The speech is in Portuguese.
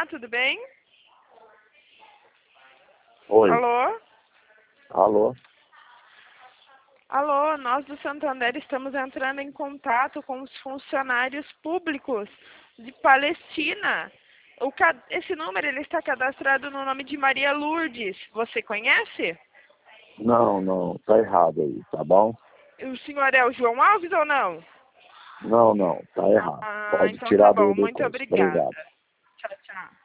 tudo bem? Oi. Alô? Alô? Alô, nós do Santander estamos entrando em contato com os funcionários públicos de Palestina. Esse número ele está cadastrado no nome de Maria Lourdes. Você conhece? Não, tá errado aí, tá bom? O senhor é o João Alves ou não? Não, tá errado. Ah, Pode então tá tirar bom. do Muito coisa. obrigada. Obrigado. Tchau, tchau.